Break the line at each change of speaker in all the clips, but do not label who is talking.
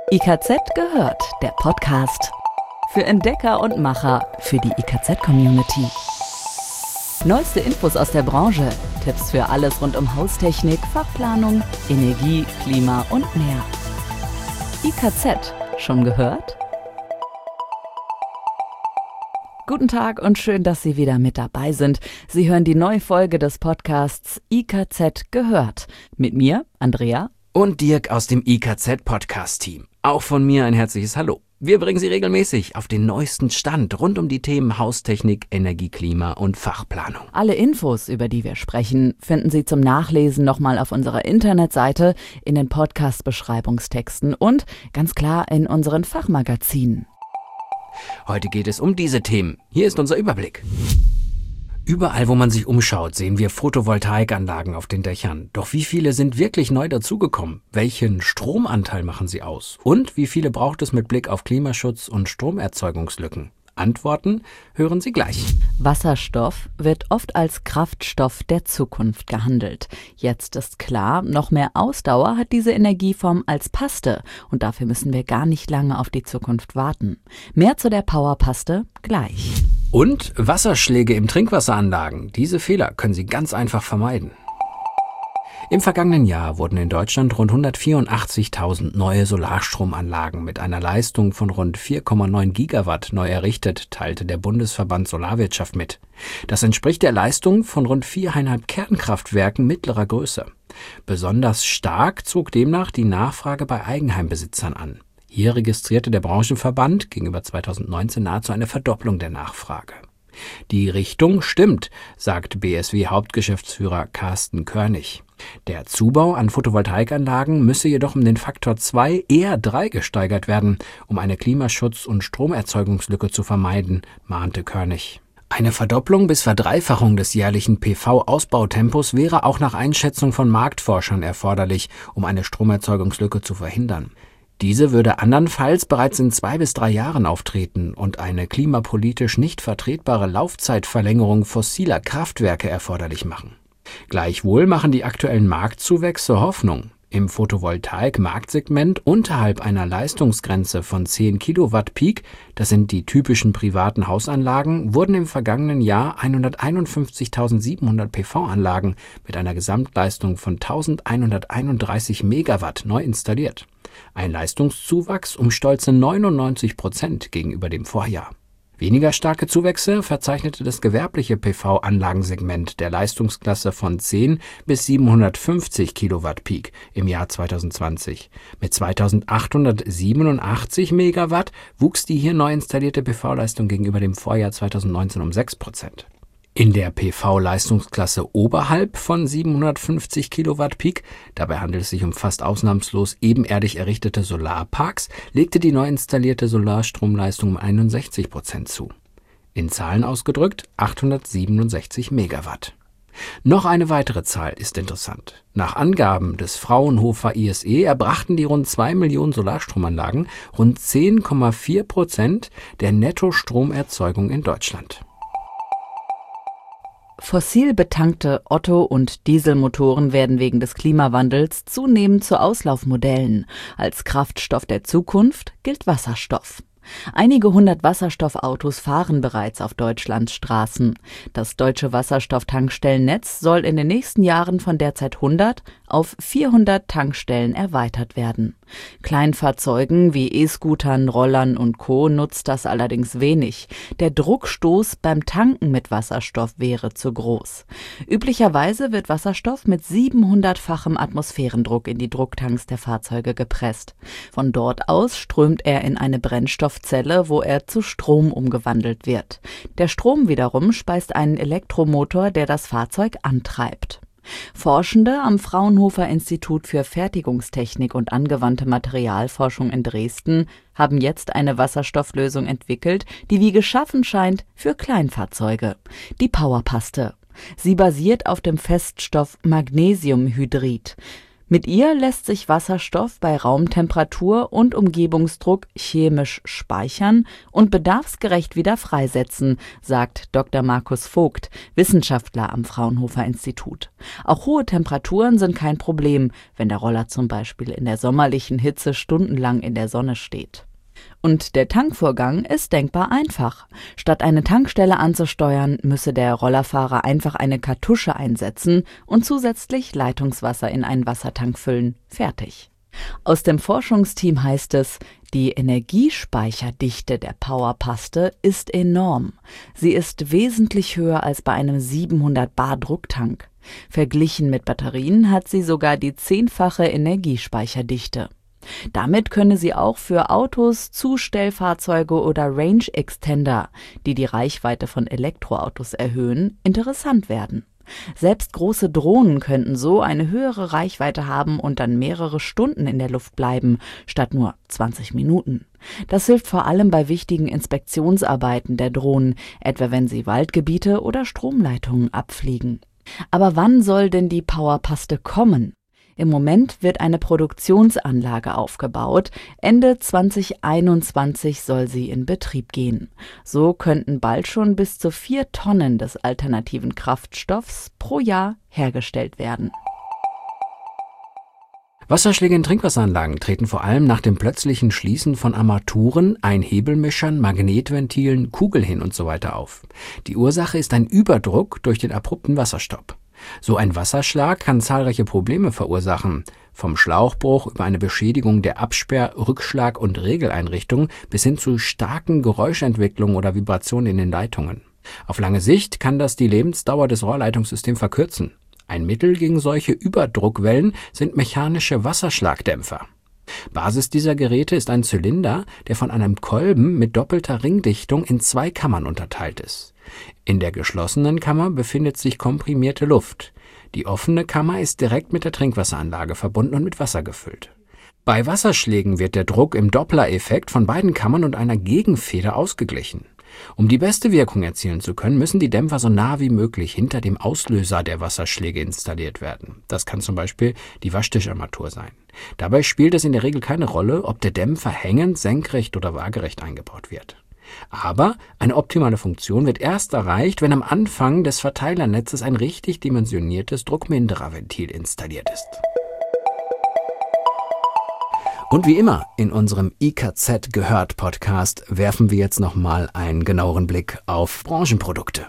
IKZ gehört, der Podcast. Für Entdecker und Macher, für die IKZ-Community. Neueste Infos aus der Branche, Tipps für alles rund um Haustechnik, Fachplanung, Energie, Klima und mehr. IKZ, schon gehört? Guten Tag und schön, dass Sie wieder mit dabei sind. Sie hören die neue Folge des Podcasts IKZ gehört. Mit mir, Andrea.
Und Dirk aus dem IKZ-Podcast-Team. Auch von mir ein herzliches Hallo. Wir bringen Sie regelmäßig auf den neuesten Stand rund um die Themen Haustechnik, Energie, Klima und Fachplanung.
Alle Infos, über die wir sprechen, finden Sie zum Nachlesen nochmal auf unserer Internetseite, in den Podcast-Beschreibungstexten und ganz klar in unseren Fachmagazinen.
Heute geht es um diese Themen. Hier ist unser Überblick. Überall, wo man sich umschaut, sehen wir Photovoltaikanlagen auf den Dächern. Doch wie viele sind wirklich neu dazugekommen? Welchen Stromanteil machen sie aus? Und wie viele braucht es mit Blick auf Klimaschutz und Stromerzeugungslücken? Antworten hören Sie gleich.
Wasserstoff wird oft als Kraftstoff der Zukunft gehandelt. Jetzt ist klar, noch mehr Ausdauer hat diese Energieform als Paste und dafür müssen wir gar nicht lange auf die Zukunft warten. Mehr zu der Powerpaste gleich.
Und Wasserschläge im Trinkwasseranlagen. Diese Fehler können Sie ganz einfach vermeiden. Im vergangenen Jahr wurden in Deutschland rund 184.000 neue Solarstromanlagen mit einer Leistung von rund 4,9 Gigawatt neu errichtet, teilte der Bundesverband Solarwirtschaft mit. Das entspricht der Leistung von rund 4,5 Kernkraftwerken mittlerer Größe. Besonders stark zog demnach die Nachfrage bei Eigenheimbesitzern an. Hier registrierte der Branchenverband gegenüber 2019 nahezu eine Verdopplung der Nachfrage. Die Richtung stimmt, sagt BSW-Hauptgeschäftsführer Carsten Körnig. Der Zubau an Photovoltaikanlagen müsse jedoch um den Faktor 2, eher 3 gesteigert werden, um eine Klimaschutz- und Stromerzeugungslücke zu vermeiden, mahnte Körnig. Eine Verdopplung bis Verdreifachung des jährlichen PV-Ausbautempos wäre auch nach Einschätzung von Marktforschern erforderlich, um eine Stromerzeugungslücke zu verhindern. Diese würde andernfalls bereits in 2 bis 3 Jahren auftreten und eine klimapolitisch nicht vertretbare Laufzeitverlängerung fossiler Kraftwerke erforderlich machen. Gleichwohl machen die aktuellen Marktzuwächse Hoffnung. Im Photovoltaik-Marktsegment unterhalb einer Leistungsgrenze von 10 Kilowatt Peak, das sind die typischen privaten Hausanlagen, wurden im vergangenen Jahr 151.700 PV-Anlagen mit einer Gesamtleistung von 1.131 Megawatt neu installiert. Ein Leistungszuwachs um stolze 99% gegenüber dem Vorjahr. Weniger starke Zuwächse verzeichnete das gewerbliche PV-Anlagensegment der Leistungsklasse von 10 bis 750 Kilowatt Peak im Jahr 2020. Mit 2.887 Megawatt wuchs die hier neu installierte PV-Leistung gegenüber dem Vorjahr 2019 um 6%. In der PV-Leistungsklasse oberhalb von 750 Kilowatt Peak, dabei handelt es sich um fast ausnahmslos ebenerdig errichtete Solarparks, legte die neu installierte Solarstromleistung um 61% zu. In Zahlen ausgedrückt 867 Megawatt. Noch eine weitere Zahl ist interessant. Nach Angaben des Fraunhofer ISE erbrachten die rund 2 Millionen Solarstromanlagen rund 10,4% der Nettostromerzeugung in Deutschland.
Fossil betankte Otto- und Dieselmotoren werden wegen des Klimawandels zunehmend zu Auslaufmodellen. Als Kraftstoff der Zukunft gilt Wasserstoff. Einige hundert Wasserstoffautos fahren bereits auf Deutschlands Straßen. Das deutsche Wasserstofftankstellennetz soll in den nächsten Jahren von derzeit 100 auf 400 Tankstellen erweitert werden. Kleinfahrzeugen wie E-Scootern, Rollern und Co. nutzt das allerdings wenig. Der Druckstoß beim Tanken mit Wasserstoff wäre zu groß. Üblicherweise wird Wasserstoff mit 700-fachem Atmosphärendruck in die Drucktanks der Fahrzeuge gepresst. Von dort aus strömt er in eine Brennstoffzelle, wo er zu Strom umgewandelt wird. Der Strom wiederum speist einen Elektromotor, der das Fahrzeug antreibt. Forschende am Fraunhofer Institut für Fertigungstechnik und angewandte Materialforschung in Dresden haben jetzt eine Wasserstofflösung entwickelt, die wie geschaffen scheint für Kleinfahrzeuge. Die Powerpaste. Sie basiert auf dem Feststoff Magnesiumhydrid. Mit ihr lässt sich Wasserstoff bei Raumtemperatur und Umgebungsdruck chemisch speichern und bedarfsgerecht wieder freisetzen, sagt Dr. Markus Vogt, Wissenschaftler am Fraunhofer Institut. Auch hohe Temperaturen sind kein Problem, wenn der Roller zum Beispiel in der sommerlichen Hitze stundenlang in der Sonne steht. Und der Tankvorgang ist denkbar einfach. Statt eine Tankstelle anzusteuern, müsse der Rollerfahrer einfach eine Kartusche einsetzen und zusätzlich Leitungswasser in einen Wassertank füllen. Fertig. Aus dem Forschungsteam heißt es, die Energiespeicherdichte der Powerpaste ist enorm. Sie ist wesentlich höher als bei einem 700 Bar Drucktank. Verglichen mit Batterien hat sie sogar die 10-fache Energiespeicherdichte. Damit könne sie auch für Autos, Zustellfahrzeuge oder Range Extender, die die Reichweite von Elektroautos erhöhen, interessant werden. Selbst große Drohnen könnten so eine höhere Reichweite haben und dann mehrere Stunden in der Luft bleiben, statt nur 20 Minuten. Das hilft vor allem bei wichtigen Inspektionsarbeiten der Drohnen, etwa wenn sie Waldgebiete oder Stromleitungen abfliegen. Aber wann soll denn die Powerpaste kommen? Im Moment wird eine Produktionsanlage aufgebaut. Ende 2021 soll sie in Betrieb gehen. So könnten bald schon bis zu 4 Tonnen des alternativen Kraftstoffs pro Jahr hergestellt werden.
Wasserschläge in Trinkwasseranlagen treten vor allem nach dem plötzlichen Schließen von Armaturen, Einhebelmischern, Magnetventilen, Kugeln usw. auf. Die Ursache ist ein Überdruck durch den abrupten Wasserstopp. So ein Wasserschlag kann zahlreiche Probleme verursachen, vom Schlauchbruch über eine Beschädigung der Absperr-, Rückschlag- und Regeleinrichtungen bis hin zu starken Geräuschentwicklungen oder Vibrationen in den Leitungen. Auf lange Sicht kann das die Lebensdauer des Rohrleitungssystems verkürzen. Ein Mittel gegen solche Überdruckwellen sind mechanische Wasserschlagdämpfer. Basis dieser Geräte ist ein Zylinder, der von einem Kolben mit doppelter Ringdichtung in 2 Kammern unterteilt ist. In der geschlossenen Kammer befindet sich komprimierte Luft. Die offene Kammer ist direkt mit der Trinkwasseranlage verbunden und mit Wasser gefüllt. Bei Wasserschlägen wird der Druck im Doppler-Effekt von beiden Kammern und einer Gegenfeder ausgeglichen. Um die beste Wirkung erzielen zu können, müssen die Dämpfer so nah wie möglich hinter dem Auslöser der Wasserschläge installiert werden. Das kann zum Beispiel die Waschtischarmatur sein. Dabei spielt es in der Regel keine Rolle, ob der Dämpfer hängend, senkrecht oder waagerecht eingebaut wird. Aber eine optimale Funktion wird erst erreicht, wenn am Anfang des Verteilernetzes ein richtig dimensioniertes Druckmindererventil installiert ist. Und wie immer in unserem IKZ gehört Podcast werfen wir jetzt nochmal einen genaueren Blick auf Branchenprodukte.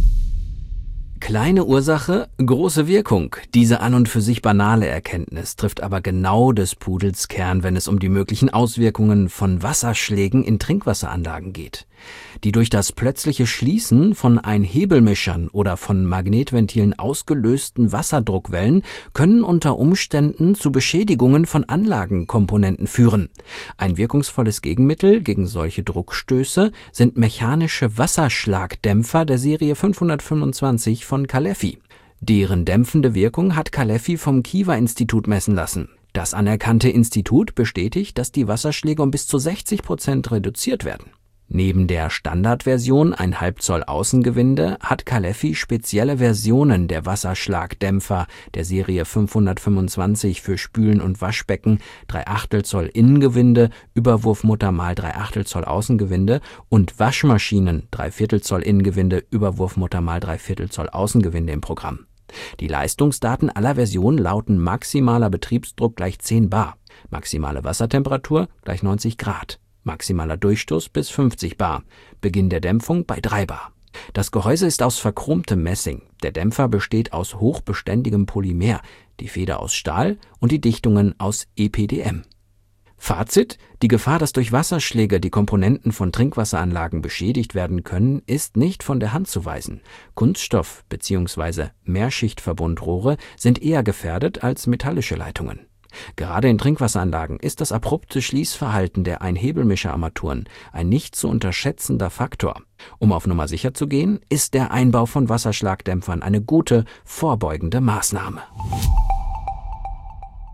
Kleine Ursache, große Wirkung. Diese an und für sich banale Erkenntnis trifft aber genau des Pudels Kern, wenn es um die möglichen Auswirkungen von Wasserschlägen in Trinkwasseranlagen geht. Die durch das plötzliche Schließen von Einhebelmischern oder von Magnetventilen ausgelösten Wasserdruckwellen können unter Umständen zu Beschädigungen von Anlagenkomponenten führen. Ein wirkungsvolles Gegenmittel gegen solche Druckstöße sind mechanische Wasserschlagdämpfer der Serie 525 von Caleffi. Deren dämpfende Wirkung hat Caleffi vom Kiwa-Institut messen lassen. Das anerkannte Institut bestätigt, dass die Wasserschläge um bis zu 60% reduziert werden. Neben der Standardversion 1,5 Zoll Außengewinde hat Caleffi spezielle Versionen der Wasserschlagdämpfer der Serie 525 für Spülen und Waschbecken, 3/8 Zoll Innengewinde, Überwurfmutter mal 3/8 Zoll Außengewinde und Waschmaschinen 3/4 Zoll Innengewinde, Überwurfmutter mal 3/4 Zoll Außengewinde im Programm. Die Leistungsdaten aller Versionen lauten maximaler Betriebsdruck gleich 10 Bar, maximale Wassertemperatur gleich 90 Grad. Maximaler Durchstoß bis 50 Bar, Beginn der Dämpfung bei 3 Bar. Das Gehäuse ist aus verchromtem Messing, der Dämpfer besteht aus hochbeständigem Polymer, die Feder aus Stahl und die Dichtungen aus EPDM. Fazit: Die Gefahr, dass durch Wasserschläge die Komponenten von Trinkwasseranlagen beschädigt werden können, ist nicht von der Hand zu weisen. Kunststoff- bzw. Mehrschichtverbundrohre sind eher gefährdet als metallische Leitungen. Gerade in Trinkwasseranlagen ist das abrupte Schließverhalten der Einhebelmischerarmaturen ein nicht zu unterschätzender Faktor. Um auf Nummer sicher zu gehen, ist der Einbau von Wasserschlagdämpfern eine gute, vorbeugende Maßnahme.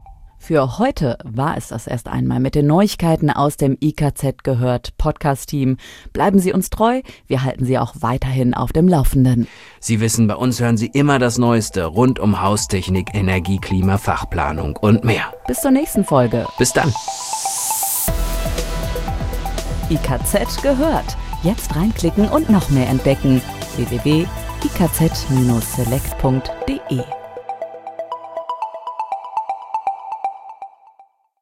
Für heute war es das erst einmal mit den Neuigkeiten aus dem IKZ gehört Podcast-Team. Bleiben Sie uns treu, wir halten Sie auch weiterhin auf dem Laufenden.
Sie wissen, bei uns hören Sie immer das Neueste rund um Haustechnik, Energie, Klima, Fachplanung und mehr.
Bis zur nächsten Folge.
Bis dann.
IKZ gehört. Jetzt reinklicken und noch mehr entdecken. www.ikz-select.de